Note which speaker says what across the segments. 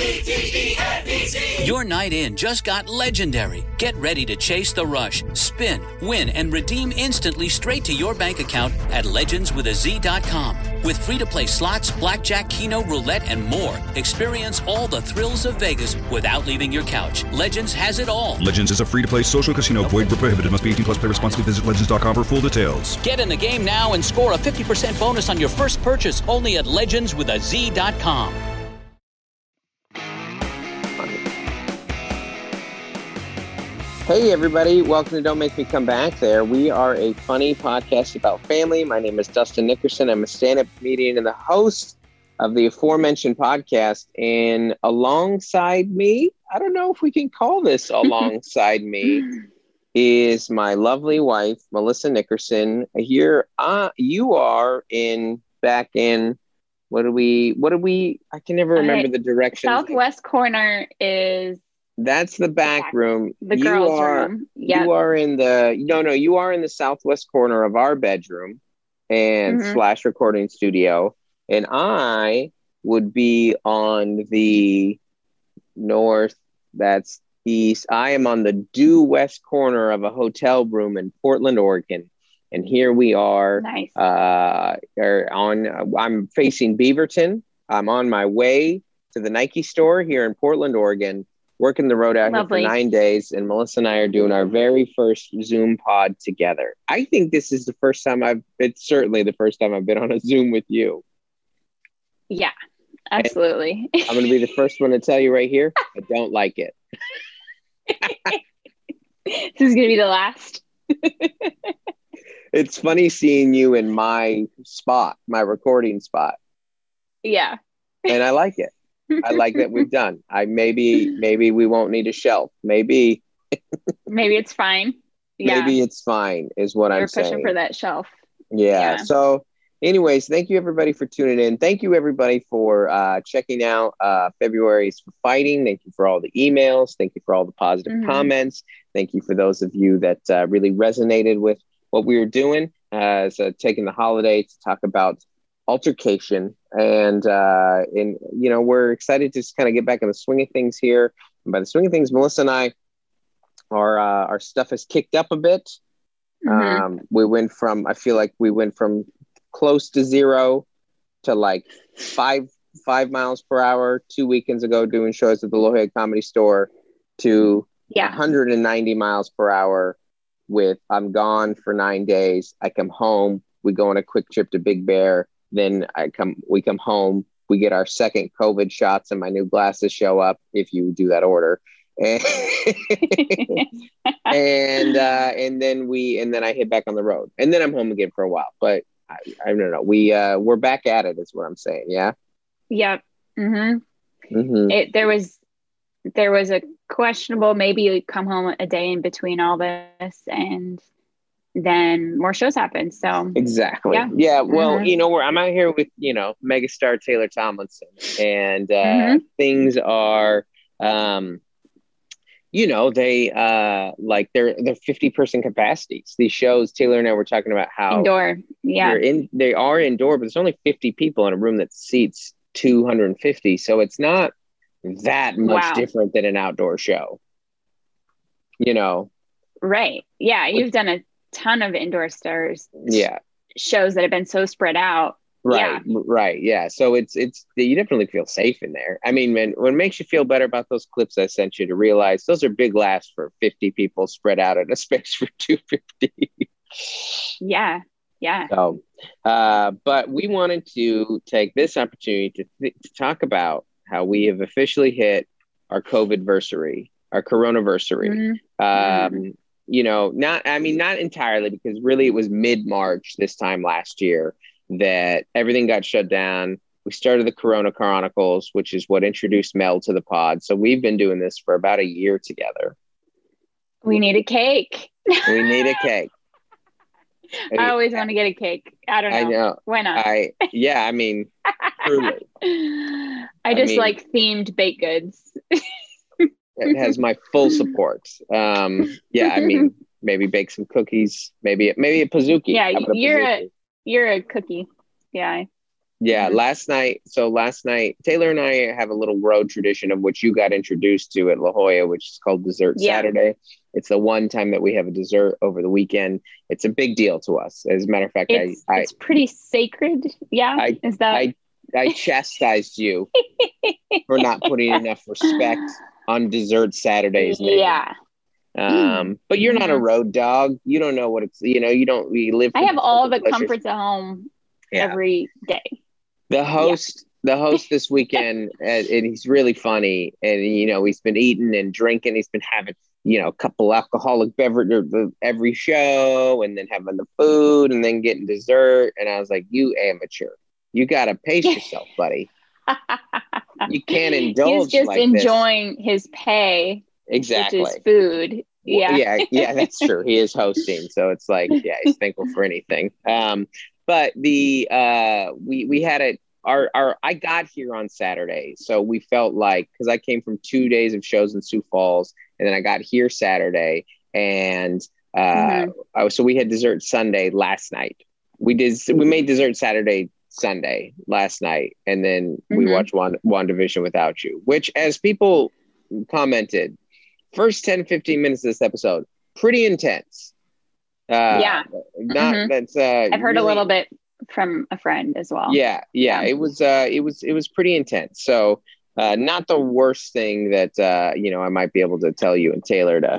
Speaker 1: Your night in just got legendary. Get ready to chase the rush, spin, win, and redeem instantly straight to your bank account at legendswithaz.com. With free-to-play slots, blackjack, keno, roulette, and more, experience all the thrills of Vegas without leaving your couch. Legends has it all.
Speaker 2: Legends is a free-to-play social casino. Void where prohibited. Must be 18 plus. Play responsibly. Visit legends.com for full details.
Speaker 1: Get in the game now and score a 50% bonus on your first purchase only at legendswithaz.com.
Speaker 3: Hey everybody, welcome to Don't Make Me Come Back There. We are a funny podcast about family. My name is Dustin Nickerson. I'm a stand-up comedian and the host of the aforementioned podcast. And alongside me, I don't know if we can call this alongside me, is my lovely wife, Melissa Nickerson. Here, you are back in, what do we, I can never remember the direction.
Speaker 4: Southwest corner is...
Speaker 3: That's the back room.
Speaker 4: The girls' room. Yep.
Speaker 3: You are in you are in the southwest corner of our bedroom and slash recording studio. And I would be on the north, that's east. I am on the due west corner of a hotel room in Portland, Oregon. And here we are. Nice. I'm facing Beaverton. I'm on my way to the Nike store here in Portland, Oregon. Working the road out here for 9 days, and Melissa and I are doing our very first Zoom pod together. I think this is the first time it's certainly the first time I've been on a Zoom with you.
Speaker 4: Yeah, absolutely.
Speaker 3: And I'm going to be the first one to tell you right here, I don't like it.
Speaker 4: This is going to be the last.
Speaker 3: It's funny seeing you in my spot, my recording spot.
Speaker 4: Yeah.
Speaker 3: And I like it. I like that we've done. Maybe we won't need a shelf. Maybe
Speaker 4: it's fine. Yeah.
Speaker 3: Maybe it's fine is what I'm saying.
Speaker 4: We're pushing for that shelf.
Speaker 3: Yeah. So anyways, thank you everybody for tuning in. Thank you everybody for checking out February's for Fighting. Thank you for all the emails. Thank you for all the positive comments. Thank you for those of you that really resonated with what we were doing taking the holiday to talk about altercation. And we're excited to just kind of get back in the swing of things here. And by the swing of things, Melissa and I, our stuff has kicked up a bit. I feel like we went from close to zero to like five miles per hour 2 weekends ago doing shows at the La Jolla Comedy Store to 190 miles per hour with I'm gone for 9 days. I come home. We go on a quick trip to Big Bear. Then we come home, we get our second COVID shots and my new glasses show up if you do that order. And then I hit back on the road and then I'm home again for a while, but I don't know. We're back at it is what I'm saying. Yeah.
Speaker 4: Yep. There was a questionable, maybe you come home a day in between all this and then more shows happen. So
Speaker 3: exactly. Yeah. Well, I'm out here with, megastar Taylor Tomlinson and things are, they're 50-person capacities. These shows, Taylor and I were talking about how
Speaker 4: indoor. Yeah.
Speaker 3: They are indoor, but there's only 50 people in a room that seats 250. So it's not that much different than an outdoor show,
Speaker 4: Right. Yeah. You've done a ton of indoor shows that have been so spread out.
Speaker 3: Right. Yeah. So it's you definitely feel safe in there. I mean, what makes you feel better about those clips I sent you to realize those are big laughs for 50 people spread out in a space for 250.
Speaker 4: Yeah.
Speaker 3: So but we wanted to take this opportunity to talk about how we have officially hit our COVID-versary, our coronaversary. Not entirely, because really it was mid-March this time last year that everything got shut down. We started the Corona Chronicles, which is what introduced Mel to the pod. So we've been doing this for about a year together.
Speaker 4: We need a cake.
Speaker 3: We need a cake.
Speaker 4: I always want to get a cake. I don't know.
Speaker 3: I know.
Speaker 4: Why not?
Speaker 3: Truly.
Speaker 4: I like themed baked goods.
Speaker 3: It has my full support. Maybe bake some cookies, maybe a Pizookie.
Speaker 4: Yeah, you're a cookie guy.
Speaker 3: Yeah, last night, Taylor and I have a little road tradition of which you got introduced to at La Jolla, which is called Dessert Saturday. It's the one time that we have a dessert over the weekend. It's a big deal to us. As a matter of fact,
Speaker 4: it's pretty sacred. Yeah.
Speaker 3: I chastised you for not putting enough respect on Dessert Saturday's name.
Speaker 4: Yeah.
Speaker 3: But you're not a road dog. You don't know what it's, we live.
Speaker 4: I have all the comforts at home every day.
Speaker 3: The host this weekend, and he's really funny. And, he's been eating and drinking. He's been having, a couple alcoholic beverages every show, and then having the food and then getting dessert. And I was like, you amateur, you got to pace yourself, buddy. You can't indulge. He's just
Speaker 4: enjoying his pay.
Speaker 3: Exactly.
Speaker 4: Which is food. Yeah.
Speaker 3: Yeah, that's true. He is hosting. So it's like, he's thankful for anything. But we had it. I got here on Saturday, so we felt like, because I came from 2 days of shows in Sioux Falls, and then I got here Saturday, and so we had dessert Sunday last night. We made dessert Saturday, Sunday last night, and then we watched WandaVision without you, which, as people commented, first 10-15 minutes of this episode, pretty intense. I've heard
Speaker 4: a little bit from a friend as well.
Speaker 3: It was pretty intense. So not the worst thing that I might be able to tell you and Claire to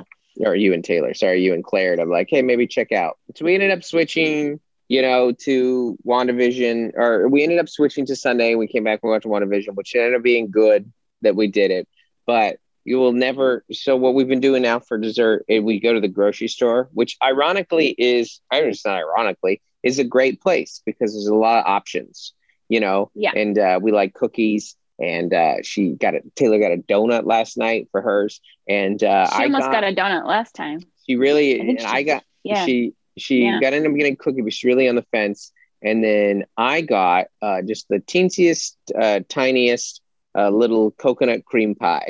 Speaker 3: like, hey, maybe check out. So we ended up switching to WandaVision, or we ended up switching to Sunday. We came back and watched WandaVision, which ended up being good that we did it, but you will never. So what we've been doing now for dessert is we go to the grocery store, which ironically is a great place because there's a lot of options, and we like cookies, and Taylor got a donut last night for hers. And
Speaker 4: she almost got a donut last time.
Speaker 3: She really, she got ended up getting a cookie, but she's really on the fence. And then I got just the teensiest, tiniest little coconut cream pie.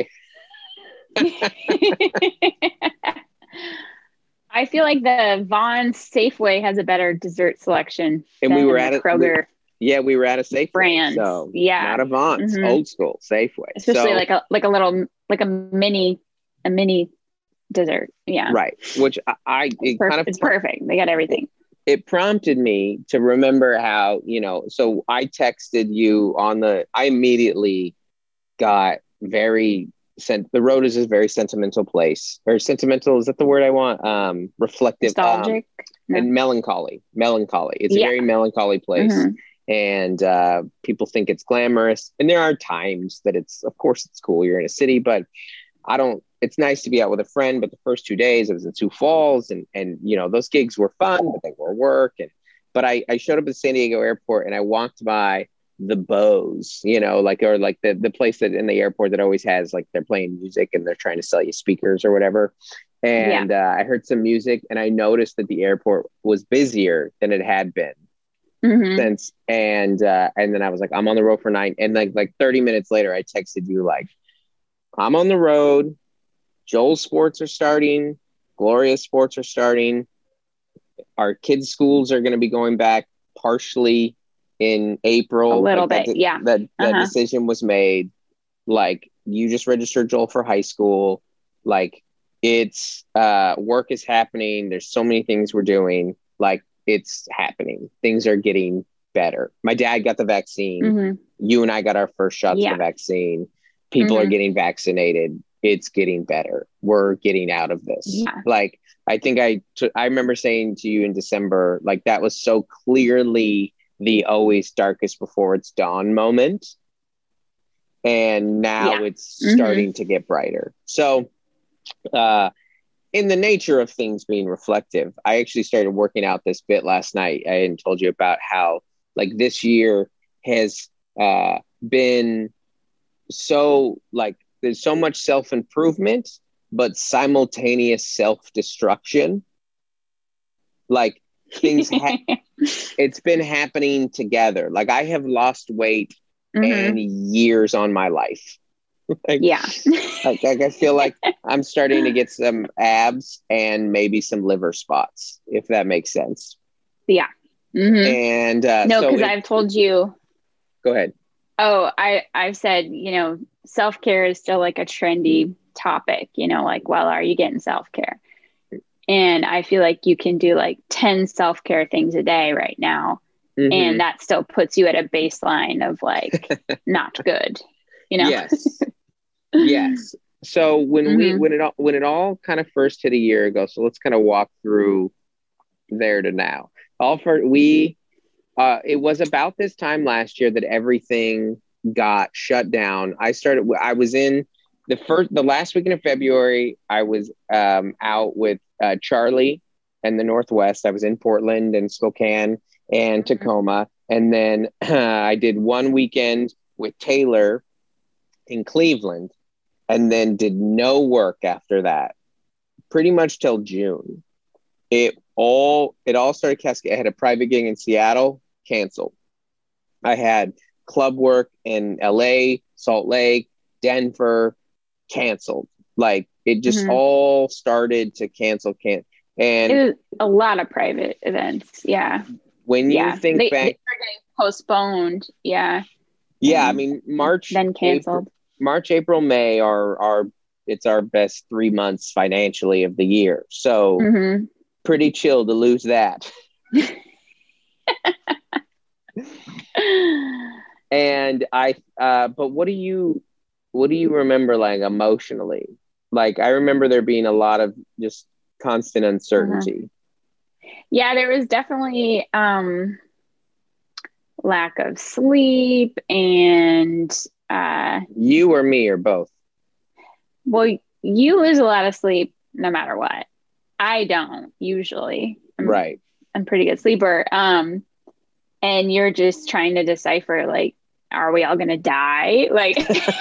Speaker 4: I feel like the Vaughn's Safeway has a better dessert selection.
Speaker 3: And we were at
Speaker 4: Kroger.
Speaker 3: We were at a Safeway
Speaker 4: brand.
Speaker 3: So not a Vaughn's, old school Safeway.
Speaker 4: Especially like a mini dessert. Yeah.
Speaker 3: Right. Which
Speaker 4: it's perfect. They got everything.
Speaker 3: It prompted me to remember how, so I texted you I immediately got the road is a very sentimental place. Or sentimental, is that the word I want? Reflective.
Speaker 4: Nostalgic.
Speaker 3: And melancholy. It's a very melancholy place. And people think it's glamorous. And there are times that of course it's cool. You're in a city, but it's nice to be out with a friend. But the first 2 days I was in Sioux Falls, and those gigs were fun, but they were work. But I showed up at San Diego airport, and I walked by the Bose, the place that in the airport that always has, like, they're playing music and they're trying to sell you speakers or whatever. And I heard some music, and I noticed that the airport was busier than it had been since. And then I was like, I'm on the road for 9. And like 30 minutes later, I texted you like, I'm on the road. Joel's sports are starting. Gloria's sports are starting. Our kids' schools are going to be going back partially in April.
Speaker 4: A little bit.
Speaker 3: That decision was made. Like, you just registered Joel for high school. Like, it's work is happening. There's so many things we're doing. Like, it's happening. Things are getting better. My dad got the vaccine. You and I got our first shots of the vaccine. People are getting vaccinated. It's getting better. We're getting out of this. Like, I think I remember saying to you in December, like, that was so clearly the always darkest before it's dawn moment. And now it's starting to get brighter. So in the nature of things being reflective, I actually started working out this bit last night. I hadn't told you about how, like, this year has been so, like, there's so much self-improvement, but simultaneous self-destruction. Like, things it's been happening together. Like, I have lost weight and years on my life. Like, I feel like I'm starting to get some abs and maybe some liver spots, if that makes sense.
Speaker 4: And
Speaker 3: no,
Speaker 4: because I've told you
Speaker 3: Go ahead.
Speaker 4: Oh, I've said, self-care is still like a trendy topic, like, well, are you getting self-care? And I feel like you can do like 10 self-care things a day right now. Mm-hmm. And that still puts you at a baseline of like not good,
Speaker 3: Yes. Yes. So when it all kind of first hit a year ago, so let's kind of walk through there to now. It was about this time last year that everything got shut down. I was in the last weekend of February. I was out with Charlie and the Northwest. I was in Portland and Spokane and Tacoma. And then I did one weekend with Taylor in Cleveland, and then did no work after that, pretty much till June. It all started cascading. I had a private gig in Seattle, canceled. I had club work in LA, Salt Lake, Denver, canceled. Like it just all started to cancel. And
Speaker 4: it was a lot of private events. Yeah.
Speaker 3: When you think back,
Speaker 4: they were getting postponed. Yeah.
Speaker 3: Yeah. I mean, March,
Speaker 4: then canceled.
Speaker 3: April, May it's our best 3 months financially of the year. So pretty chill to lose that. And but what do you remember like emotionally? Like I remember there being a lot of just constant uncertainty.
Speaker 4: Yeah, there was definitely lack of sleep, and
Speaker 3: you or me or both?
Speaker 4: Well, you lose a lot of sleep no matter what. I don't usually.
Speaker 3: Right.
Speaker 4: I'm a pretty good sleeper. And you're just trying to decipher, like, are we all going to die? Like,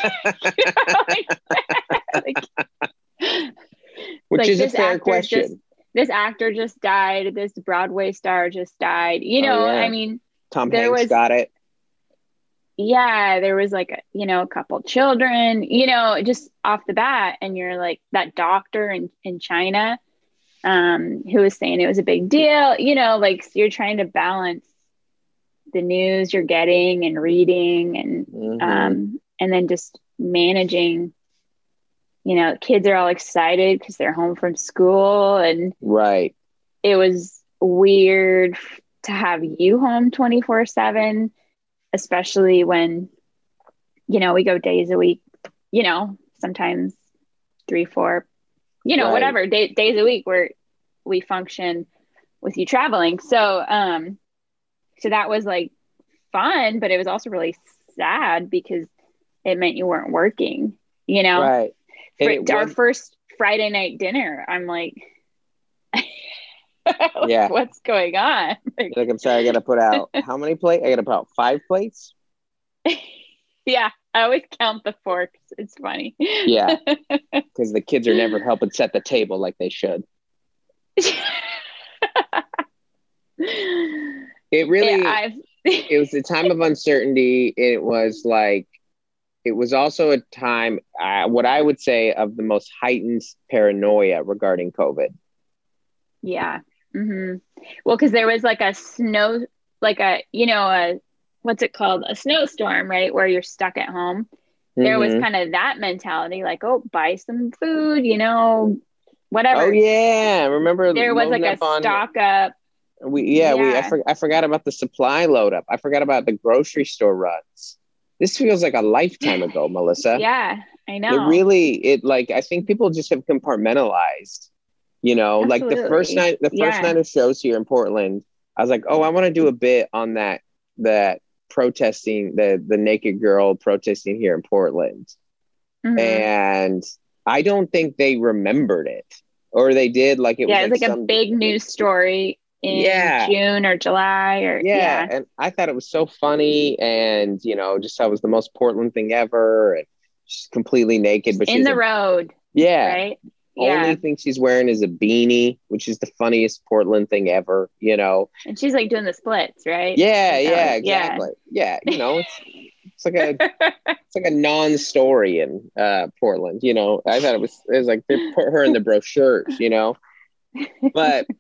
Speaker 3: which is a fair question.
Speaker 4: This actor just died. This Broadway star just died. I mean,
Speaker 3: Tom Hanks got it.
Speaker 4: Yeah, there was like, a couple children, just off the bat. And you're like that doctor in China who was saying it was a big deal, like so you're trying to balance the news you're getting and reading and then just managing, kids are all excited because they're home from school. And
Speaker 3: right.
Speaker 4: It was weird to have you home 24/7. Especially when, we go days a week, sometimes 3, 4, right. Whatever days a week where we function with you traveling. So, so that was like fun, but it was also really sad because it meant you weren't working,
Speaker 3: Right.
Speaker 4: Our first Friday night dinner, I'm like,
Speaker 3: yeah,
Speaker 4: what's going on?
Speaker 3: Like, I'm sorry, I gotta put out how many plates? I gotta put out 5 plates.
Speaker 4: Yeah, I always count the forks. It's funny.
Speaker 3: Yeah, because the kids are never helping set the table like they should. It really, it was a time of uncertainty. It was also a time, what I would say, of the most heightened paranoia regarding COVID.
Speaker 4: Yeah. Well, because there was like a snow, like what's it called? A snowstorm, right? Where you're stuck at home. There was kind of that mentality, like, oh, buy some food, whatever.
Speaker 3: Oh yeah, remember
Speaker 4: there was like a stock up.
Speaker 3: I forgot about the supply load up. I forgot about the grocery store runs. This feels like a lifetime ago, Melissa.
Speaker 4: Yeah, I know.
Speaker 3: I think people just have compartmentalized.
Speaker 4: Absolutely.
Speaker 3: Like the first night of shows here in Portland, I was like, oh, I want to do a bit on that protesting, the naked girl protesting here in Portland. And I don't think they remembered it, or they did. Like it was
Speaker 4: like a big news story in June or July
Speaker 3: and I thought it was so funny, and just how it was the most Portland thing ever, and she's completely naked, but
Speaker 4: in the road.
Speaker 3: Yeah.
Speaker 4: Right.
Speaker 3: Only thing she's wearing is a beanie, which is the funniest Portland thing ever,
Speaker 4: And she's like doing the splits, right?
Speaker 3: Yeah, exactly. Yeah, it's like a non-story in Portland. I thought it was like they put her in the brochures, but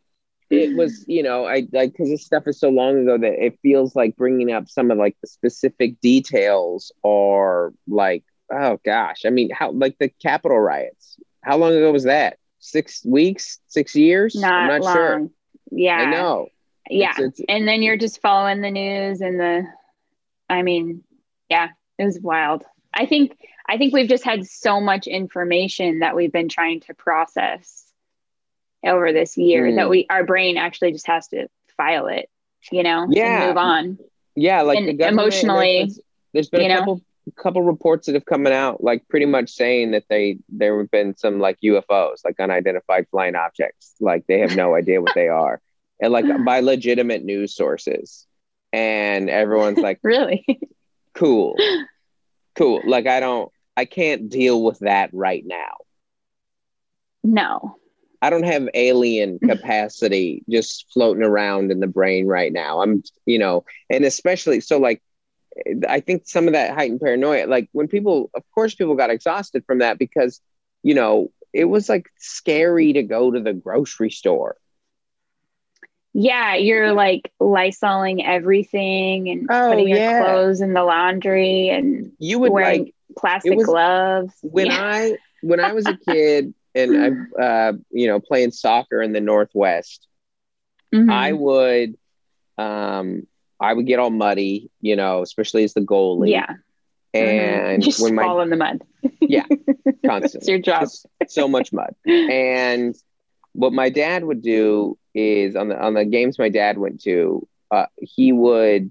Speaker 3: it was, I like, because this stuff is so long ago that it feels like bringing up some of like the specific details or like, oh gosh, I mean, how, like the Capitol riots, how long ago was that? 6 weeks, 6 years? I'm not
Speaker 4: long.
Speaker 3: sure.
Speaker 4: Yeah.
Speaker 3: I know.
Speaker 4: Yeah. And then you're just following the news and yeah, it was wild. I think we've just had so much information that we've been trying to process over this year that our brain actually just has to file it, and move on.
Speaker 3: Yeah. Like
Speaker 4: and
Speaker 3: the government,
Speaker 4: emotionally,
Speaker 3: there's been a couple reports that have come out, like pretty much saying that there have been some like UFOs, like unidentified flying objects, like they have no idea what they are, and like by legitimate news sources, and everyone's like,
Speaker 4: really
Speaker 3: cool. Like I can't deal with that right now.
Speaker 4: No,
Speaker 3: I don't have alien capacity just floating around in the brain right now. I'm, and especially so like, I think some of that heightened paranoia, like when people got exhausted from that because, it was like scary to go to the grocery store.
Speaker 4: Yeah, you're like Lysoling everything and putting your clothes in the laundry and
Speaker 3: you would
Speaker 4: wearing
Speaker 3: like
Speaker 4: plastic gloves.
Speaker 3: When I was a kid and I playing soccer in the Northwest, I would get all muddy, especially as the goalie.
Speaker 4: Yeah.
Speaker 3: And
Speaker 4: just when fall in the mud.
Speaker 3: Yeah, constantly.
Speaker 4: It's your job.
Speaker 3: Just so much mud. And what my dad would do is on the games my dad went to, he would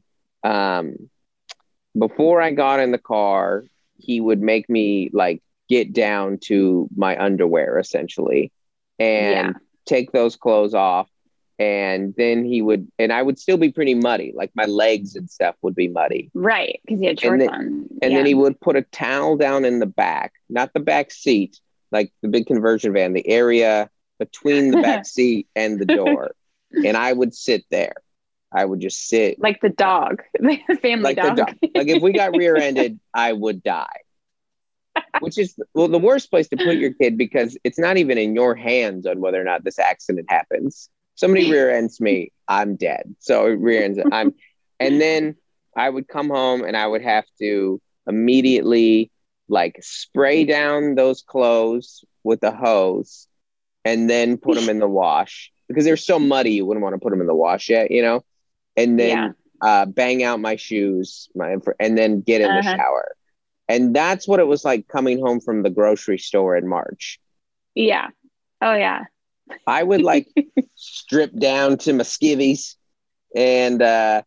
Speaker 3: before I got in the car, he would make me like get down to my underwear essentially and take those clothes off. And then I would still be pretty muddy. Like my legs and stuff would be muddy.
Speaker 4: Right. Because you had shorts on.
Speaker 3: And then he would put a towel down in the back, not the back seat, like the big conversion van, the area between the back seat and the door. And I would sit there. I would just sit.
Speaker 4: Like the dog, the family dog.
Speaker 3: Like if we got rear-ended, I would die. Which is, the worst place to put your kid because it's not even in your hands on whether or not this accident happens. Somebody rear ends me, I'm dead. So rear ends, and then I would come home and I would have to immediately like spray down those clothes with a hose and then put them in the wash because they're so muddy. You wouldn't want to put them in the wash yet, and then bang out my shoes, and then get in the shower. And that's what it was like coming home from the grocery store in March.
Speaker 4: Yeah. Oh yeah.
Speaker 3: I would like strip down to my skivvies and run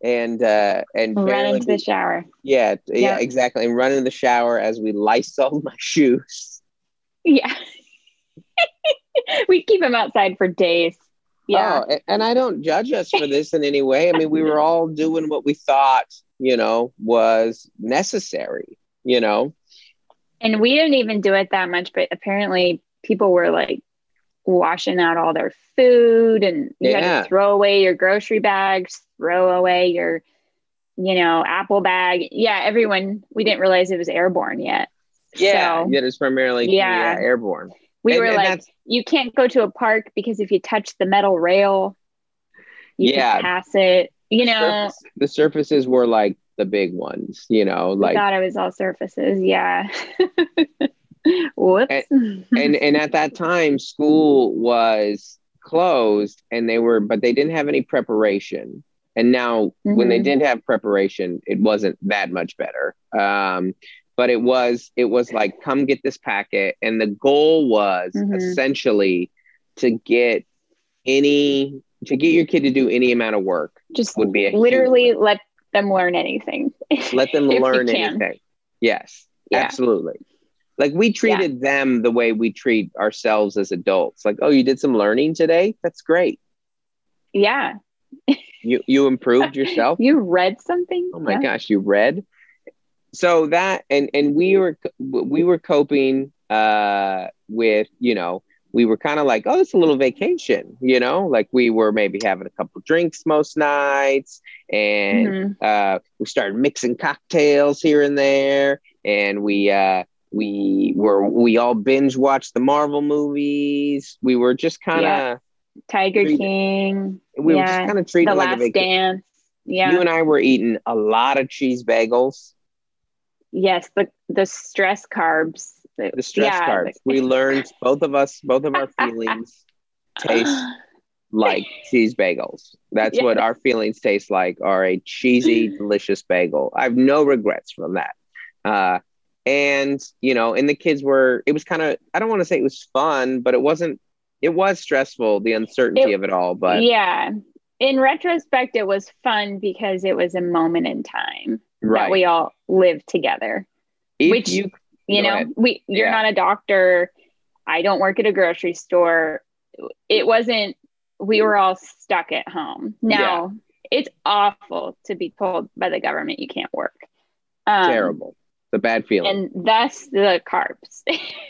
Speaker 4: into the shower.
Speaker 3: Yeah, exactly. And run in the shower as we Lysol my shoes.
Speaker 4: Yeah. We'd keep them outside for days. Yeah.
Speaker 3: Oh, and I don't judge us for this in any way. I mean, we were all doing what we thought, was necessary,
Speaker 4: And we didn't even do it that much, but apparently people were like washing out all their food and you had to throw away your grocery bags, throw away your, Apple bag. Yeah. Everyone, we didn't realize it was airborne yet.
Speaker 3: Yeah. It was primarily airborne.
Speaker 4: We were like, you can't go to a park because if you touch the metal rail, you can pass it,
Speaker 3: The surfaces were like the big ones, like.
Speaker 4: I thought it was all surfaces. Yeah. Whoops.
Speaker 3: And at that time, school was closed but they didn't have any preparation. And now when they didn't have preparation, it wasn't that much better. But it was like, come get this packet. And the goal was essentially to get your kid to do any amount of work.
Speaker 4: Just would be literally let them learn anything.
Speaker 3: Let them learn anything. Yes, absolutely. Like we treated them the way we treat ourselves as adults. Like, oh, you did some learning today? That's great.
Speaker 4: Yeah.
Speaker 3: You improved yourself?
Speaker 4: You read something?
Speaker 3: Oh my gosh, you read? So that and we were coping with, we were kind of like, oh, it's a little vacation, like we were maybe having a couple drinks most nights and we started mixing cocktails here and there. And we all binge watched the Marvel movies. We were just kind of
Speaker 4: Tiger King.
Speaker 3: We were just kind of treating
Speaker 4: The
Speaker 3: it like a
Speaker 4: Last
Speaker 3: vacation.
Speaker 4: Dance. Yeah.
Speaker 3: You and I were eating a lot of cheese bagels.
Speaker 4: Yes, the stress carbs.
Speaker 3: The stress carbs. We learned both of our feelings taste like cheese bagels. That's what our feelings taste like, are a cheesy, delicious bagel. I have no regrets from that. And, you know, and the kids it was kind of, I don't want to say it was fun, but it was stressful, the uncertainty of it all. But
Speaker 4: yeah, in retrospect, it was fun because it was a moment in time that we all lived together. Which you know, you're not a doctor. I don't work at a grocery store. It wasn't, we were all stuck at home. Now, it's awful to be told by the government you can't work.
Speaker 3: Terrible. The bad feeling.
Speaker 4: And thus the carbs.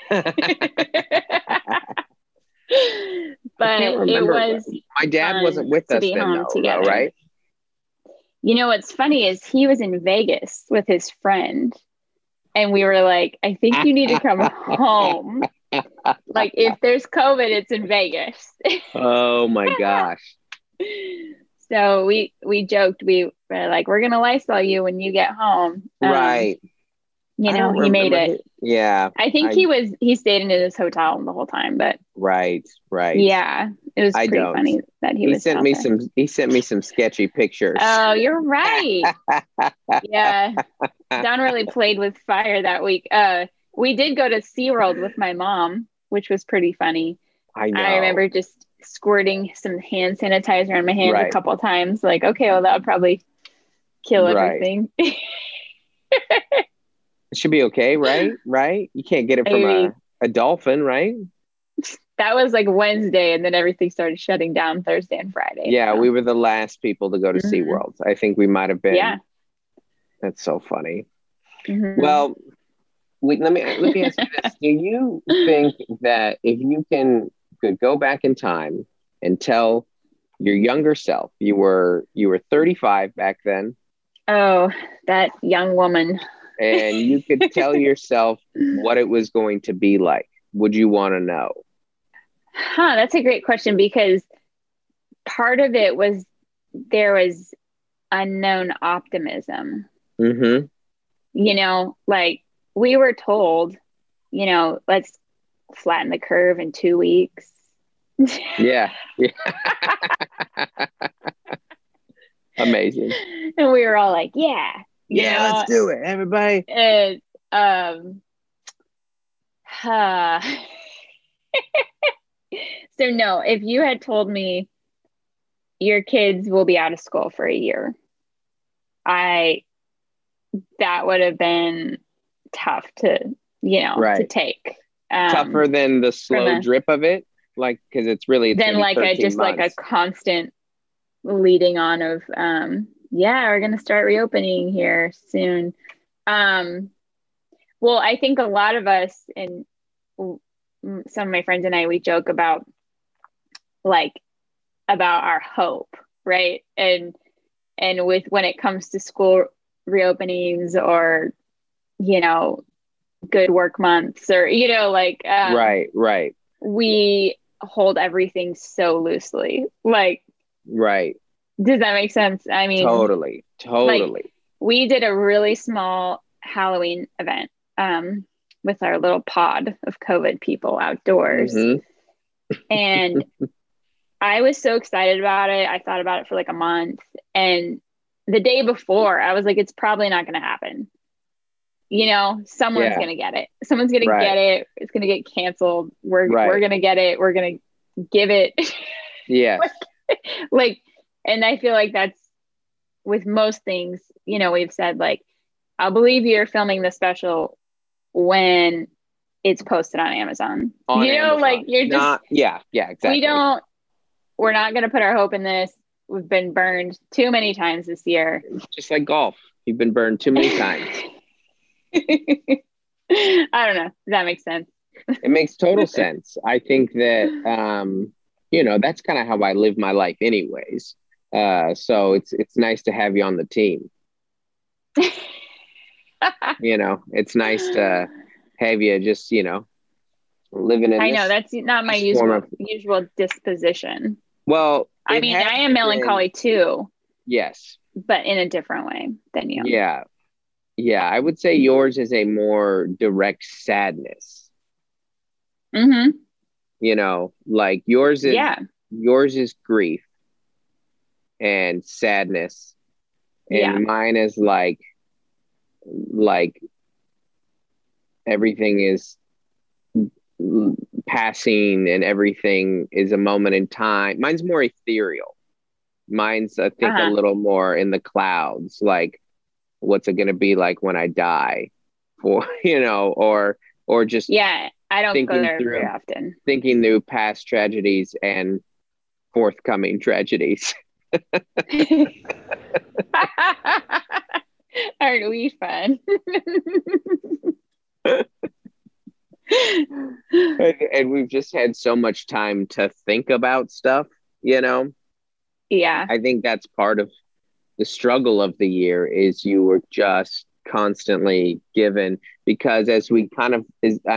Speaker 4: But it was,
Speaker 3: my dad wasn't with us then, though, right?
Speaker 4: You know, what's funny is he was in Vegas with his friend. And we were like, I think you need to come home. Like, if there's COVID, it's in Vegas.
Speaker 3: Oh my gosh.
Speaker 4: So we joked, we were like, we're gonna Lysol you when you get home.
Speaker 3: Right.
Speaker 4: You know, he made it.
Speaker 3: Yeah.
Speaker 4: I think he stayed in his hotel the whole time, but
Speaker 3: right.
Speaker 4: Yeah. It was pretty funny that he
Speaker 3: sent me some sketchy pictures.
Speaker 4: Oh, you're right. Yeah. Don really played with fire that week. We did go to SeaWorld with my mom, which was pretty funny.
Speaker 3: I know.
Speaker 4: I remember just squirting some hand sanitizer on my hands a couple of times. Like, okay, well, that would probably kill everything.
Speaker 3: It should be okay, right? Right? You can't get it from a dolphin, right?
Speaker 4: That was like Wednesday, and then everything started shutting down Thursday and Friday.
Speaker 3: Yeah, we were the last people to go to SeaWorld. I think we might have been.
Speaker 4: Yeah.
Speaker 3: That's so funny. Mm-hmm. Well, let me ask you this. Do you think that if you could go back in time and tell your younger self, you were 35 back then.
Speaker 4: Oh, that young woman.
Speaker 3: And you could tell yourself what it was going to be like, would you want to know?
Speaker 4: That's a great question, because part of it was there was unknown optimism.
Speaker 3: Mm-hmm.
Speaker 4: You know, like we were told, you know, let's flatten the curve in 2 weeks.
Speaker 3: Yeah. Amazing.
Speaker 4: And we were all like, yeah,
Speaker 3: let's do it, everybody.
Speaker 4: And so no, if you had told me your kids will be out of school for a year, that would have been tough to, to take.
Speaker 3: Tougher than the slow drip of it, like, because it's then
Speaker 4: like a constant leading on of we're gonna start reopening here soon. Well, I think a lot of us, and some of my friends and I, we joke about our hope, right? And with when it comes to school reopenings or good work months or
Speaker 3: right,
Speaker 4: we hold everything so loosely,
Speaker 3: right.
Speaker 4: Does that make sense? I mean,
Speaker 3: totally.
Speaker 4: We did a really small Halloween event with our little pod of COVID people outdoors. Mm-hmm. And I was so excited about it. I thought about it for like a month. And the day before, I was like, it's probably not going to happen. Someone's going to get it. Someone's going to get it. It's going to get canceled. We're going to get it. We're going to give it.
Speaker 3: Yeah.
Speaker 4: And I feel like that's with most things, we've said, I'll believe you're filming the special when it's posted on Amazon. Amazon. You're just,
Speaker 3: exactly.
Speaker 4: We're not going to put our hope in this. We've been burned too many times this year.
Speaker 3: Just like golf. You've been burned too many times.
Speaker 4: I don't know. Does that make sense?
Speaker 3: It makes total sense. I think that, that's kind of how I live my life anyways. So it's nice to have you on the team. It's nice to have you just, living in
Speaker 4: I
Speaker 3: this,
Speaker 4: know that's not my usual disposition.
Speaker 3: Well,
Speaker 4: I mean, I am melancholy too.
Speaker 3: Yes.
Speaker 4: But in a different way than you.
Speaker 3: Yeah. Yeah. I would say yours is a more direct sadness.
Speaker 4: Mm-hmm.
Speaker 3: You know, like yours is grief and sadness. And mine is like everything is passing and everything is a moment in time. Mine's more ethereal. Mine's, I think, a little more in the clouds, like what's it going to be like when I die, or or just
Speaker 4: I don't go there very often.
Speaker 3: Thinking through past tragedies and forthcoming tragedies.
Speaker 4: Aren't we fun?
Speaker 3: And we've just had so much time to think about stuff, you know?
Speaker 4: Yeah.
Speaker 3: I think that's part of the struggle of the year is you were just constantly given, because as we kind of,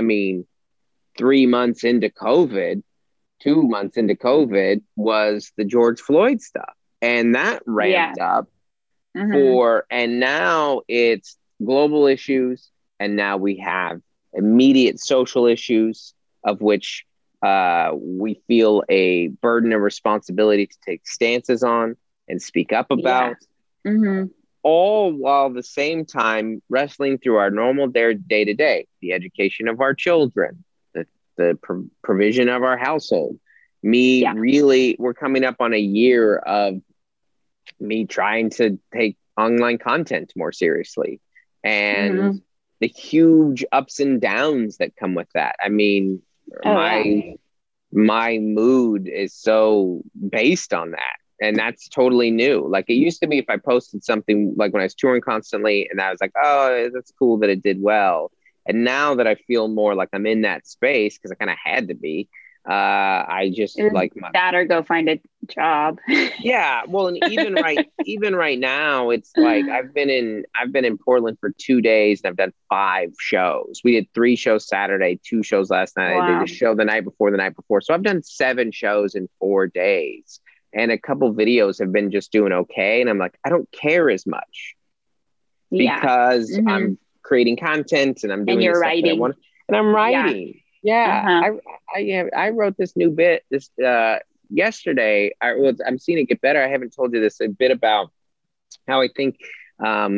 Speaker 3: 3 months into COVID, 2 months into COVID was the George Floyd stuff. And that ramped up and now it's global issues. And now we have immediate social issues of which we feel a burden of responsibility to take stances on and speak up about, all while at the same time wrestling through our normal day-to-day, the education of our children, the provision of our household. Really, we're coming up on a year of me trying to take online content more seriously and the huge ups and downs that come with that. I mean, my mood is so based on that. And that's totally new. Like it used to be if I posted something like when I was touring constantly and I was like, oh, that's cool that it did well. And now that I feel more like I'm in that space, because I kind of had to be, I just like
Speaker 4: that or go find a job.
Speaker 3: Yeah. Well, and even right now, it's like I've been in Portland for 2 days and I've done 5 shows. We did 3 shows Saturday, 2 shows last night. Wow. I did a show the night before. So I've done 7 shows in 4 days. And a couple videos have been just doing okay. And I'm like, I don't care as much because I'm creating content and I'm doing
Speaker 4: and you're writing.
Speaker 3: And I'm writing. Yeah. I wrote this new bit yesterday. I'm seeing it get better. I haven't told you this a bit about how I think I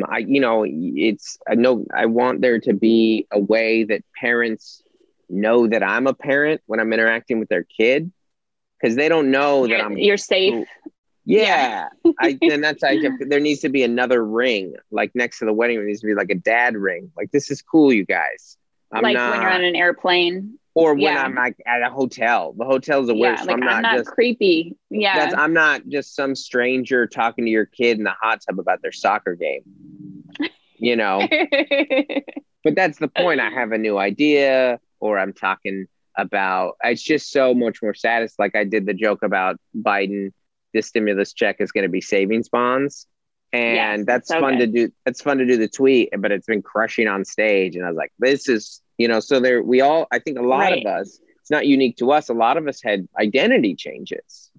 Speaker 3: want there to be a way that parents know that I'm a parent when I'm interacting with their kid. Because they don't know that
Speaker 4: you're safe.
Speaker 3: Yeah. There needs to be another ring, like next to the wedding ring, needs to be like a dad ring. Like, this is cool, you guys.
Speaker 4: When you're on an airplane.
Speaker 3: Or when I'm like at a hotel. The hotel's the worst.
Speaker 4: Like I'm not creepy. Yeah.
Speaker 3: I'm not just some stranger talking to your kid in the hot tub about their soccer game. You know? But that's the point. I have a new idea, or I'm talking about, it's just so much more satisfying. Like I did the joke about Biden, this stimulus check is going to be savings bonds. And that's fun to do. That's fun to do the tweet, but it's been crushing on stage. And I was like, this is, so I think a lot of us, it's not unique to us. A lot of us had identity changes,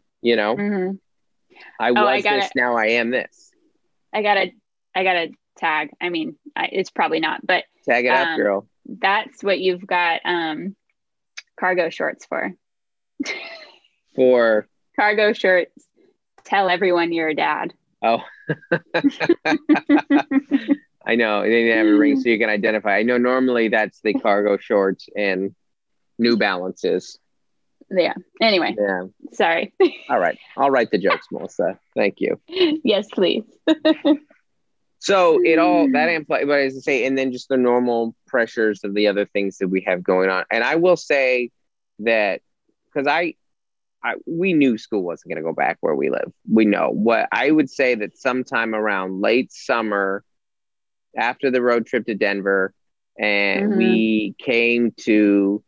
Speaker 3: I was this, now I am this.
Speaker 4: I gotta tag. I mean, it's probably not, but
Speaker 3: tag it up, girl.
Speaker 4: That's what you've got cargo shorts for.
Speaker 3: For
Speaker 4: cargo shorts. Tell everyone you're a dad.
Speaker 3: Oh, I know. They didn't have a ring so you can identify. I know normally that's the cargo shorts and New Balances.
Speaker 4: Yeah. Anyway.
Speaker 3: Yeah.
Speaker 4: Sorry.
Speaker 3: All right. I'll write the jokes, Melissa. Thank you.
Speaker 4: Yes, please.
Speaker 3: So that amplifies, but as I say, and then just the normal pressures of the other things that we have going on. And I will say that because we knew school wasn't going to go back where we live. We know what I would say that sometime around late summer, after the road trip to Denver, and we came to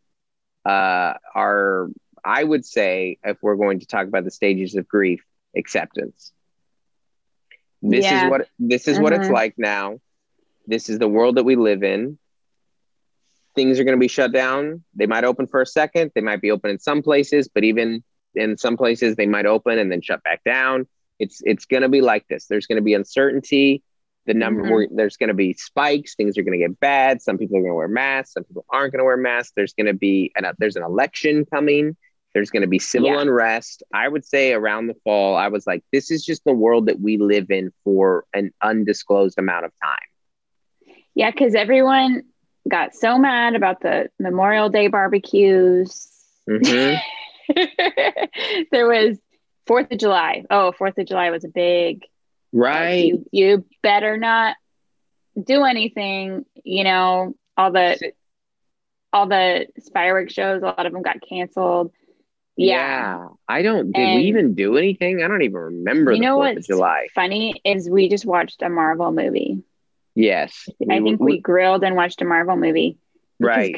Speaker 3: I would say, if we're going to talk about the stages of grief, acceptance. This is what it's like now. This is the world that we live in. things are going to be shut down. They might open for a second. They might be open in some places, but even in some places they might open and then shut back down. It's going to be like this. There's going to be uncertainty. There's going to be spikes. Things are going to get bad. Some people are going to wear masks. Some people aren't going to wear masks. There's going to be there's an election coming. There's going to be civil unrest. I would say around the fall, I was like, this is just the world that we live in for an undisclosed amount of time.
Speaker 4: Yeah, because everyone got so mad about the Memorial Day barbecues.
Speaker 3: Mm-hmm.
Speaker 4: There was 4th of July. Oh, 4th of July was a big,
Speaker 3: right.
Speaker 4: You better not do anything. You know, all the fireworks shows, a lot of them got canceled. Yeah. Did we even do anything? I don't even remember the 4th of July. Funny is we just watched a Marvel movie.
Speaker 3: Yes.
Speaker 4: I think we grilled and watched a Marvel movie.
Speaker 3: Right.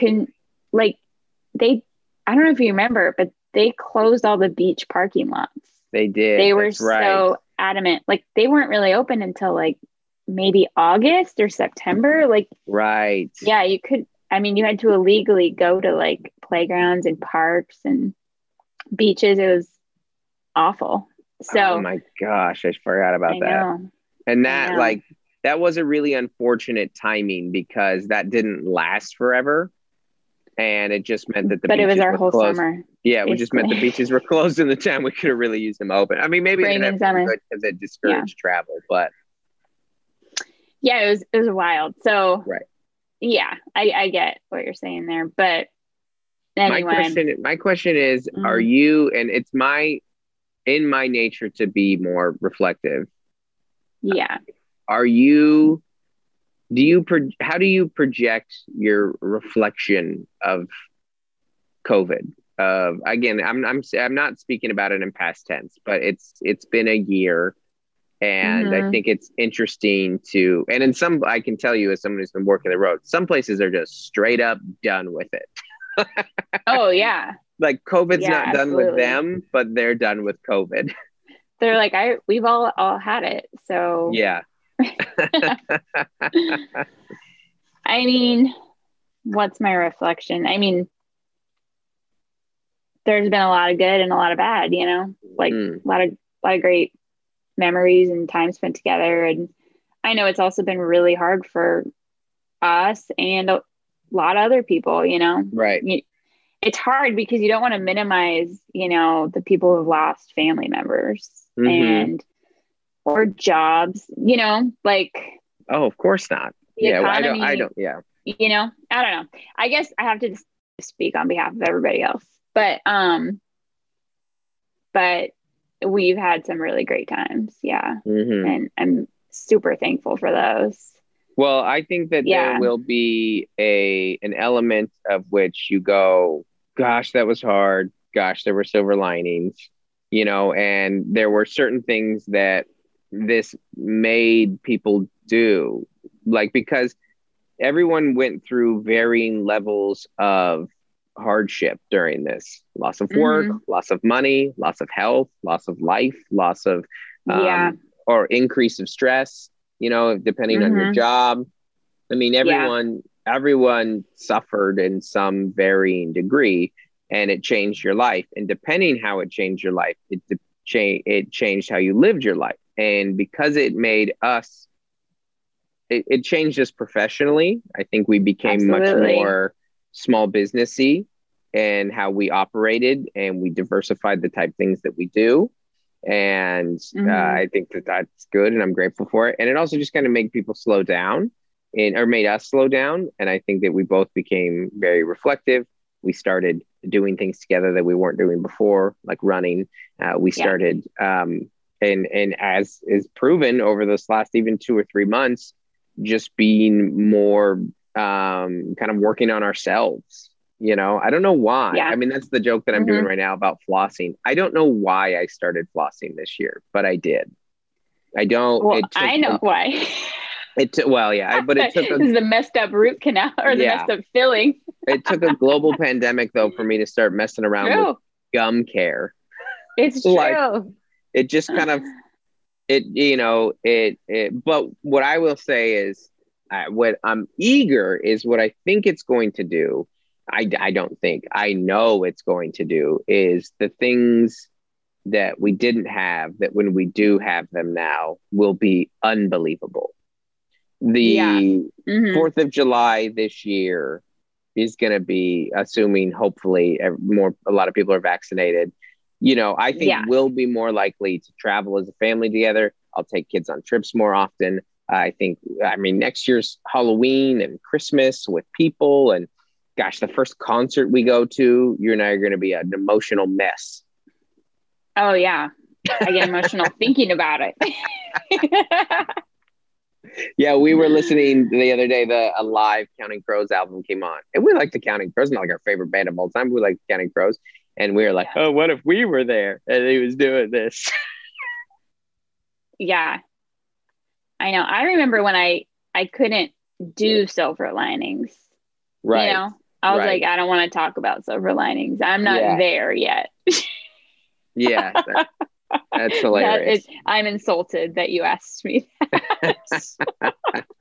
Speaker 4: I don't know if you remember, but they closed all the beach parking lots.
Speaker 3: They did.
Speaker 4: They were so adamant. Like, they weren't really open until like maybe August or September. Like, right. Yeah, you had to illegally go to like playgrounds and parks and beaches. It was awful. So,
Speaker 3: oh my gosh, I forgot about that. And that was a really unfortunate timing because that didn't last forever. And it just meant that
Speaker 4: it was our whole closed. Summer.
Speaker 3: Yeah, we just meant the beaches were closed in the time we could have really used them open. I mean, maybe it didn't have good because it discouraged travel, but
Speaker 4: yeah, it was wild. So
Speaker 3: right.
Speaker 4: Yeah, I get what you're saying there. But anyway.
Speaker 3: My question is, are you, and it's in my nature to be more reflective.
Speaker 4: Yeah.
Speaker 3: How do you project your reflection of COVID? Again, I'm not speaking about it in past tense, but it's been a year, and I think it's interesting to, and in some, I can tell you as someone who's been working the road, some places are just straight up done with it.
Speaker 4: Oh yeah.
Speaker 3: Like COVID's not done with them, but they're done with COVID.
Speaker 4: They're like, we've all had it. So
Speaker 3: yeah.
Speaker 4: I mean, what's my reflection? I mean, there's been a lot of good and a lot of bad, you know, like a lot of great memories and time spent together. And I know it's also been really hard for us and a lot of other people, you know,
Speaker 3: right.
Speaker 4: It's hard because you don't want to minimize, you know, the people who've lost family members or jobs, you know, like.
Speaker 3: Oh, of course not. Yeah.
Speaker 4: Economy,
Speaker 3: I don't. Yeah.
Speaker 4: You know, I don't know. I guess I have to just speak on behalf of everybody else, but we've had some really great times. Yeah. And I'm super thankful for those.
Speaker 3: Well, I think that there will be an element of which you go, gosh, that was hard. Gosh, there were silver linings, you know, and there were certain things that this made people do, like, because everyone went through varying levels of hardship during this. Loss of work, loss of money, loss of health, loss of life, loss of or increase of stress, you know, depending on your job. I mean, everyone suffered in some varying degree, and it changed your life. And depending how it changed your life, it changed how you lived your life. And because it made us, it changed us professionally. I think we became much more small businessy and how we operated, and we diversified the type of things that we do. And I think that's good, and I'm grateful for it. And it also just kind of made people slow down, or made us slow down. And I think that we both became very reflective. We started doing things together that we weren't doing before, like running. We started, and as is proven over this last even 2 or 3 months, just being more kind of working on ourselves. You know, I don't know why. I mean, that's the joke that I'm doing right now about flossing. I don't know why I started flossing this year, but I did. I don't.
Speaker 4: Well, I know why.
Speaker 3: But it took
Speaker 4: the messed up root canal or the messed up filling.
Speaker 3: It took a global pandemic though for me to start messing around with gum care.
Speaker 4: It's true.
Speaker 3: Like, it just kind of, but what I will say is, what I'm eager is what I think it's going to do. I don't think, I know it's going to do is the things that we didn't have that when we do have them now will be unbelievable. The 4th of July this year is going to be, assuming hopefully a lot of people are vaccinated, I think we'll be more likely to travel as a family together. I'll take kids on trips more often. I mean, next year's Halloween and Christmas with people, and gosh, the first concert we go to, you and I are going to be an emotional mess.
Speaker 4: Oh yeah. I get emotional thinking about it.
Speaker 3: Yeah, we were listening the other day, a live Counting Crows album came on, and we like the Counting Crows, not like our favorite band of all time. We like Counting Crows, and we were like, oh, what if we were there and he was doing this?
Speaker 4: Yeah, I know. I remember when I couldn't do Silver Linings.
Speaker 3: Right.
Speaker 4: I was like, I don't want to talk about Silver Linings. I'm not there yet.
Speaker 3: Yeah, that's hilarious.
Speaker 4: I'm insulted that you asked me that.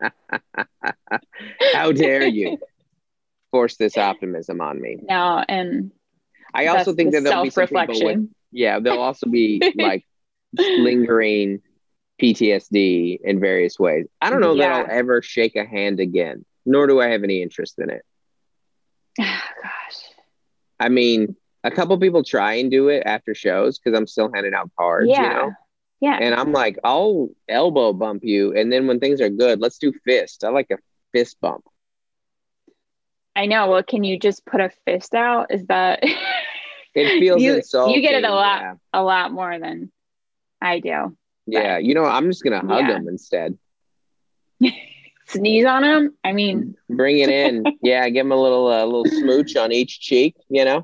Speaker 3: How dare you force this optimism on me?
Speaker 4: No, and
Speaker 3: I also think that there'll be some people there'll also be like lingering PTSD in various ways. I don't know that I'll ever shake a hand again, nor do I have any interest in it.
Speaker 4: Oh, gosh.
Speaker 3: I mean, a couple people try and do it after shows because I'm still handing out cards,
Speaker 4: Yeah.
Speaker 3: And I'm like, I'll elbow bump you. And then when things are good, let's do fist. I like a fist bump.
Speaker 4: I know. Well, can you just put a fist out? Is that
Speaker 3: it feels insulting.
Speaker 4: You get it a lot more than I do.
Speaker 3: Yeah, I'm just gonna hug him instead.
Speaker 4: Sneeze on him. I mean,
Speaker 3: bring it in. Yeah, give him a little smooch on each cheek.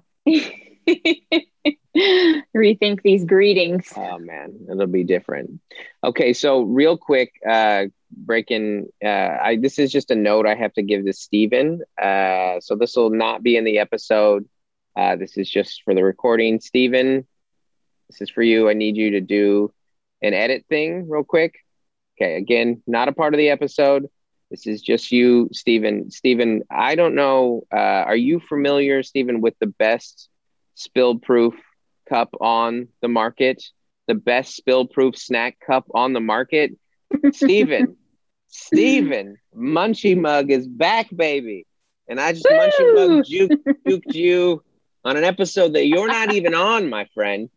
Speaker 4: Rethink these greetings.
Speaker 3: Oh man, it'll be different. Okay, so real quick, breaking. This is just a note I have to give to Steven. So this will not be in the episode. This is just for the recording. Steven, this is for you. I need you to do an edit thing real quick. Okay, again, not a part of the episode. This is just you, Steven. Steven, I don't know. Are you familiar, Steven, with the best spill-proof cup on the market? The best spill-proof snack cup on the market? Steven, Munchie Mug is back, baby. And I just Munchie Mug juked you on an episode that you're not even on, my friend.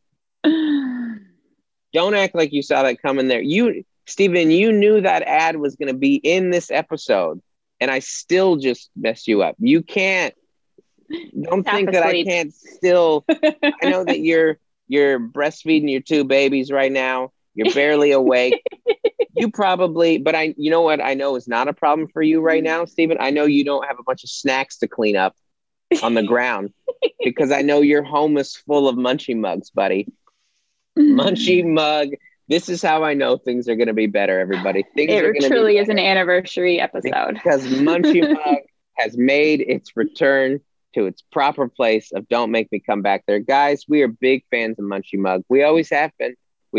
Speaker 3: Don't act like you saw that coming there. Steven, you knew that ad was going to be in this episode, and I still just messed you up. You can't. Don't think that I can't still. I know that you're breastfeeding your two babies right now. You're barely awake. You probably, but you know what I know is not a problem for you right now, Steven? I know you don't have a bunch of snacks to clean up on the ground because I know your home is full of Munchie Mugs, buddy. Munchie Mug. This is how I know things are going to be better, everybody.
Speaker 4: It truly is an anniversary episode.
Speaker 3: Because Munchie Mug has made its return to its proper place of Don't Make Me Come Back There. Guys, we are big fans of Munchie Mug. We always have been.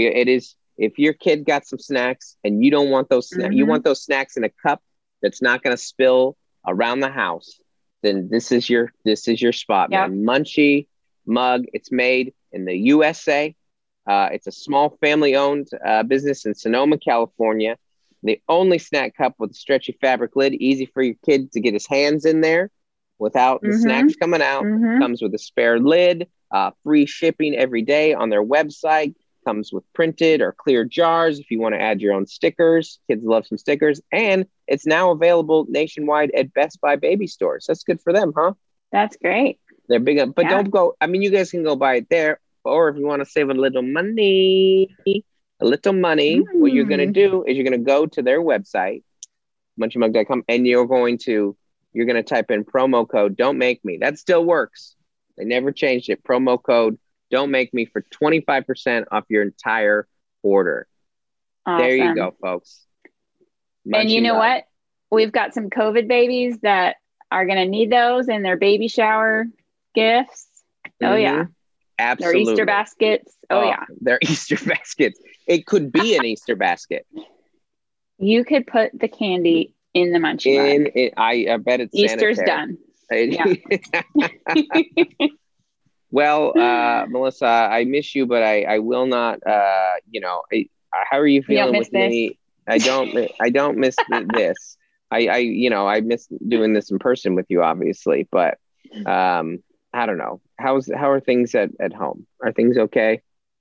Speaker 3: If your kid got some snacks and you don't want those snacks, you want those snacks in a cup that's not going to spill around the house, then this is your spot, man. Munchie Mug. It's made in the USA. It's a small family-owned business in Sonoma, California. The only snack cup with a stretchy fabric lid, easy for your kid to get his hands in there without the snacks coming out. Comes with a spare lid, free shipping every day on their website. Comes with printed or clear jars if you want to add your own stickers. Kids love some stickers. And it's now available nationwide at Best Buy baby stores. That's good for them, huh?
Speaker 4: That's great.
Speaker 3: They're big, but don't go. I mean, you guys can go buy it there. Or if you want to save a little money, what you're going to do is you're going to go to their website, munchiemug.com, and you're going to type in promo code Don't Make Me. That still works. They never changed it. Promo code Don't Make Me for 25% off your entire order.
Speaker 4: Awesome.
Speaker 3: There you go, folks.
Speaker 4: And you know what? We've got some COVID babies that are going to need those in their baby shower gifts. Oh, yeah.
Speaker 3: Absolutely.
Speaker 4: Their Easter baskets. Oh, yeah.
Speaker 3: Their Easter baskets. It could be an Easter basket.
Speaker 4: You could put the candy in the munchie mug.
Speaker 3: I bet it's
Speaker 4: Easter's
Speaker 3: sanitary.
Speaker 4: done. Yeah.
Speaker 3: Well, Melissa, I miss you, but I will not. How are you feeling with me? I don't miss this. I miss doing this in person with you, obviously, but I don't know. How are things at home? Are things okay?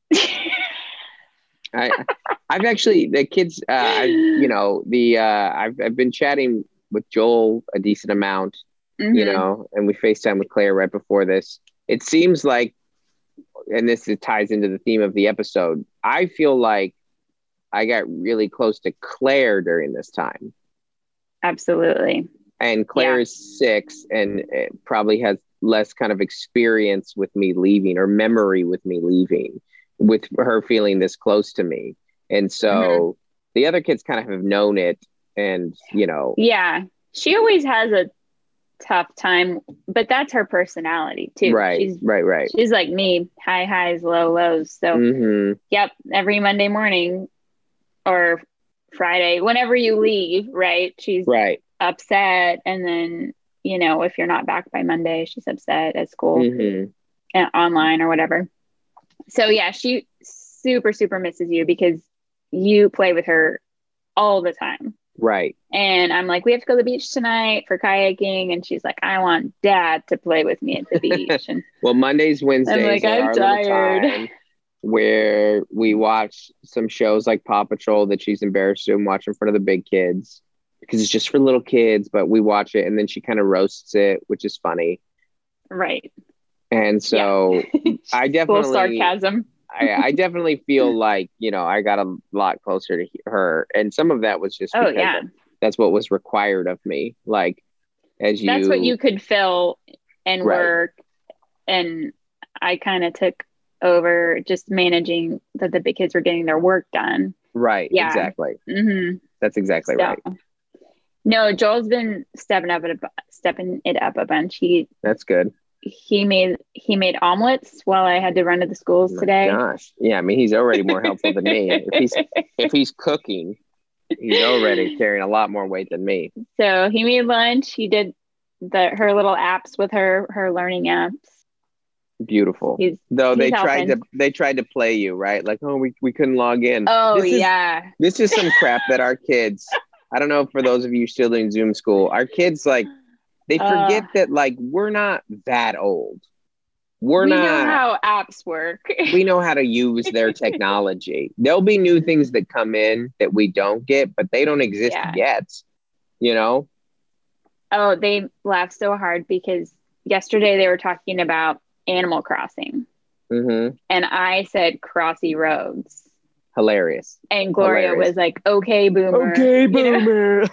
Speaker 3: I've actually the kids. I've been chatting with Joel a decent amount, and we FaceTime with Claire right before this. It seems like, and this ties into the theme of the episode, I feel like I got really close to Claire during this time.
Speaker 4: Absolutely.
Speaker 3: And Claire is 6 and probably has less kind of experience with me leaving or memory with me leaving, with her feeling this close to me. And so the other kids kind of have known it, and,
Speaker 4: Yeah. She always has a tough time, but that's her personality too.
Speaker 3: Right.
Speaker 4: She's like me, high highs, low lows. So yep, every Monday morning or Friday, whenever you leave, right, she's upset, and then if you're not back by Monday, she's upset at school and online or whatever. So yeah, she super misses you because you play with her all the time.
Speaker 3: Right.
Speaker 4: And I'm like, we have to go to the beach tonight for kayaking. And she's like, I want Dad to play with me at the beach. And
Speaker 3: well, Mondays, Wednesdays
Speaker 4: I'm like, I'm tired.
Speaker 3: Where we watch some shows like Paw Patrol that she's embarrassed to watch in front of the big kids because it's just for little kids, but we watch it and then she kind of roasts it, which is funny.
Speaker 4: Right.
Speaker 3: And so I definitely
Speaker 4: full sarcasm.
Speaker 3: I definitely feel like, I got a lot closer to her. And some of that was just because that's what was required of me. Like, that's
Speaker 4: what you could fill and work. And I kind of took over just managing that the big kids were getting their work done.
Speaker 3: Right. Yeah. Exactly. Mm-hmm. That's exactly right.
Speaker 4: No, Joel's been stepping it up a bunch.
Speaker 3: That's good.
Speaker 4: He made omelets while I had to run to the schools today.
Speaker 3: Gosh. Yeah, I mean, he's already more helpful than me. If he's cooking, he's already carrying a lot more weight than me.
Speaker 4: So he made lunch. He did her little apps with her learning apps.
Speaker 3: Beautiful. They tried to play you, right? Like, oh, we couldn't log in.
Speaker 4: Oh,
Speaker 3: this is some crap that our kids, I don't know, for those of you still in Zoom school, our kids, like, they forget that, like, we're not that old. We know
Speaker 4: how apps work.
Speaker 3: We know how to use their technology. There'll be new things that come in that we don't get, but they don't exist yet.
Speaker 4: Oh, they laughed so hard because yesterday they were talking about Animal Crossing. And I said Crossy Roads.
Speaker 3: Hilarious.
Speaker 4: And Gloria was like, okay, boomer.
Speaker 3: Okay, boomer.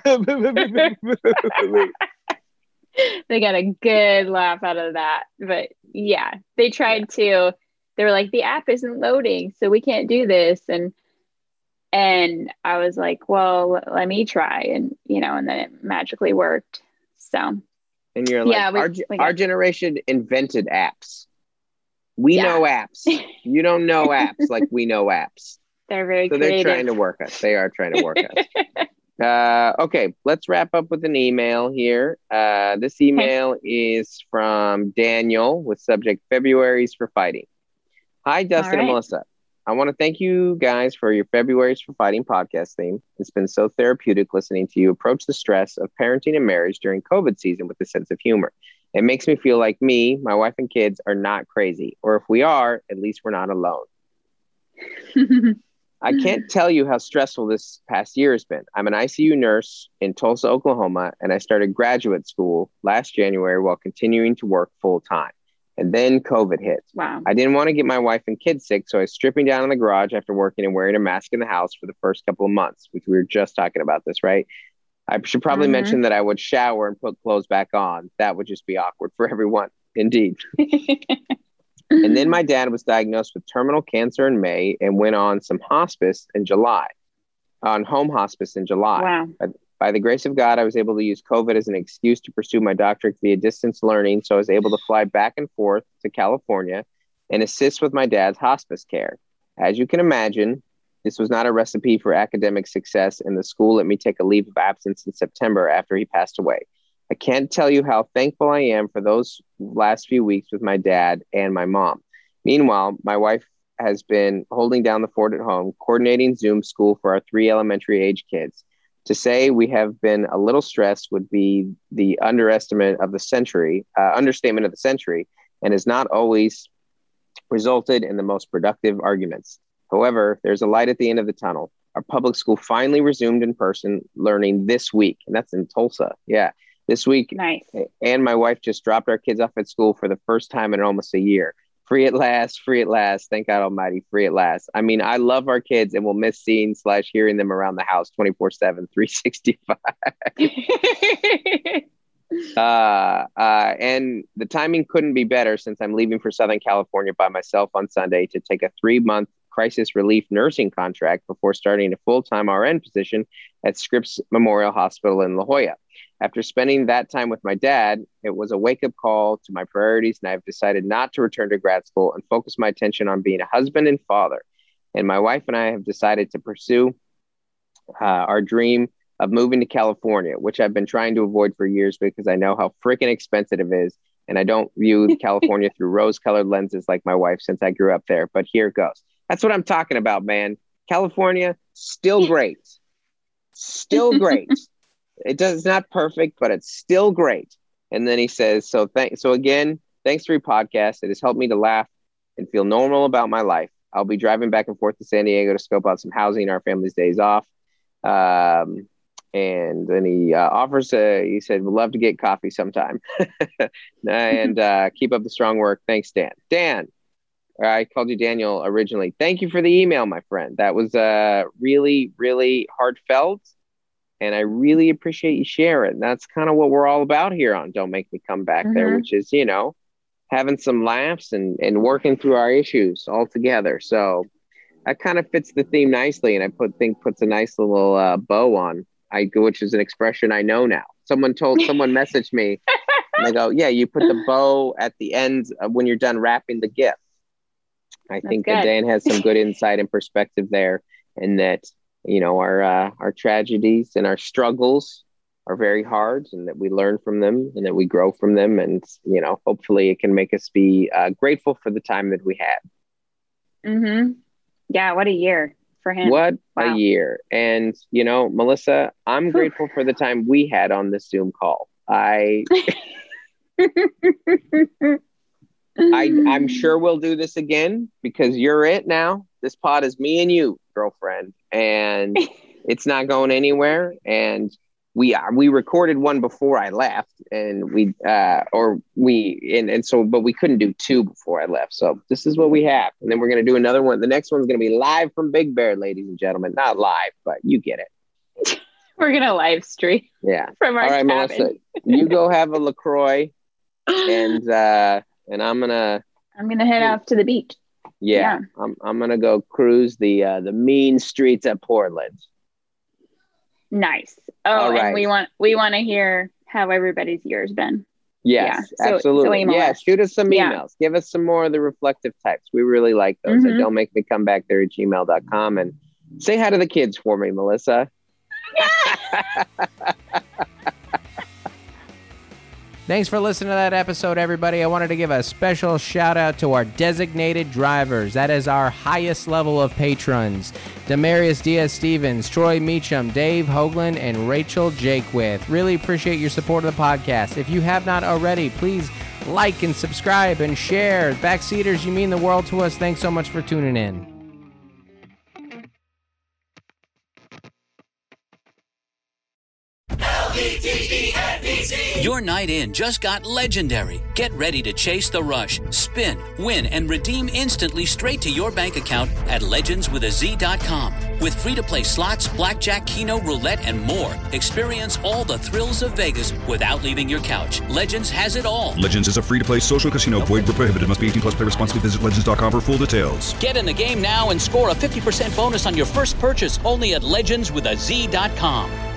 Speaker 4: They got a good laugh out of that. But yeah, they tried to, they were like, the app isn't loading, so we can't do this. And I was like, well, let me try. And, and then it magically worked. So.
Speaker 3: And you're like, our generation invented apps. We know apps. You don't know apps like we know apps.
Speaker 4: They're very creative.
Speaker 3: They're trying to work us. They are trying to work us. Okay, let's wrap up with an email here. This email is from Daniel with subject February's for Fighting. Hi, Dustin and Melissa. I want to thank you guys for your February's for Fighting podcast theme. It's been so therapeutic listening to you approach the stress of parenting and marriage during COVID season with a sense of humor. It makes me feel like me, my wife, and kids are not crazy. Or if we are, at least we're not alone. I can't tell you how stressful this past year has been. I'm an ICU nurse in Tulsa, Oklahoma, and I started graduate school last January while continuing to work full time. And then COVID hit.
Speaker 4: Wow.
Speaker 3: I didn't want to get my wife and kids sick, so I was stripping down in the garage after working and wearing a mask in the house for the first couple of months, which we were just talking about this, right? I should probably mention that I would shower and put clothes back on. That would just be awkward for everyone. Indeed. And then my dad was diagnosed with terminal cancer in May and went on home hospice in July.
Speaker 4: Wow.
Speaker 3: By the grace of God, I was able to use COVID as an excuse to pursue my doctorate via distance learning. So I was able to fly back and forth to California and assist with my dad's hospice care. As you can imagine, This was not a recipe for academic success, and the school let me take a leave of absence in September after he passed away. I can't tell you how thankful I am for those last few weeks with my dad and my mom. Meanwhile, my wife has been holding down the fort at home, coordinating Zoom school for our 3 elementary age kids. To say we have been a little stressed would be the understatement of the century, and has not always resulted in the most productive arguments. However, there's a light at the end of the tunnel. Our public school finally resumed in-person learning this week, and that's in Tulsa. Yeah, this week.
Speaker 4: Nice.
Speaker 3: And my wife just dropped our kids off at school for the first time in almost a year. Free at last, free at last. Thank God Almighty, free at last. I mean, I love our kids and will miss seeing / hearing them around the house 24/7, 365. And the timing couldn't be better since I'm leaving for Southern California by myself on Sunday to take a 3-month crisis relief nursing contract before starting a full-time RN position at Scripps Memorial Hospital in La Jolla. After spending that time with my dad, it was a wake-up call to my priorities, and I've decided not to return to grad school and focus my attention on being a husband and father. And my wife and I have decided to pursue our dream of moving to California, which I've been trying to avoid for years because I know how freaking expensive it is, and I don't view California through rose-colored lenses like my wife since I grew up there. But here it goes. That's what I'm talking about, man. California, still great. Still great. It's not perfect, but it's still great. And then he says, so again, thanks for your podcast. It has helped me to laugh and feel normal about my life. I'll be driving back and forth to San Diego to scope out some housing our family's days off. And then he offers, he said, we'd love to get coffee sometime. And keep up the strong work. Thanks, Dan. Dan, I called you Daniel originally. Thank you for the email, my friend. That was really, really heartfelt. And I really appreciate you sharing. That's kind of what we're all about here on Don't Make Me Come Back There, which is, having some laughs and working through our issues all together. So that kind of fits the theme nicely. And I think puts a nice little bow on, which is an expression I know now. Someone messaged me and they go, yeah, you put the bow at the end when you're done wrapping the gift. I think that Dan has some good insight and perspective there, and that, our tragedies and our struggles are very hard, and that we learn from them and that we grow from them. And, hopefully it can make us be grateful for the time that we had.
Speaker 4: Mm-hmm. Yeah. What a year for him.
Speaker 3: A year. And, Melissa, I'm grateful for the time we had on this Zoom call. I'm sure we'll do this again because you're it now. This pod is me and you, girlfriend, and it's not going anywhere. And we recorded one before I left, and but we couldn't do 2 before I left. So this is what we have. And then we're going to do another one. The next one's going to be live from Big Bear, ladies and gentlemen. Not live, but you get it.
Speaker 4: We're going to live stream.
Speaker 3: Yeah.
Speaker 4: From our cabin.
Speaker 3: Melissa, you go have a LaCroix, and I'm gonna
Speaker 4: head off to the beach.
Speaker 3: Yeah. I'm gonna go cruise the mean streets of Portland.
Speaker 4: Nice. Oh, right. And we want to hear how everybody's year's been.
Speaker 3: Yes, yeah. Absolutely. So shoot us some emails. Yeah. Give us some more of the reflective types. We really like those. And don't make me come back there at gmail.com, and say hi to the kids for me, Melissa.
Speaker 5: Thanks for listening to that episode, everybody. I wanted to give a special shout out to our designated drivers. That is our highest level of patrons. Demarius Diaz-Stevens, Troy Meacham, Dave Hoagland, and Rachel Jakewith. Really appreciate your support of the podcast. If you have not already, please like and subscribe and share. Backseaters, you mean the world to us. Thanks so much for tuning in.
Speaker 1: Your night in just got legendary. Get ready to chase the rush, spin, win, and redeem instantly straight to your bank account at legendswithaz.com. With free-to-play slots, blackjack, keno, roulette, and more, experience all the thrills of Vegas without leaving your couch. Legends has it all.
Speaker 2: Legends is a free-to-play social casino. Void where prohibited. Must be 18 plus. Play responsibly. Visit legends.com for full details.
Speaker 1: Get in the game now and score a 50% bonus on your first purchase only at legendswithaz.com.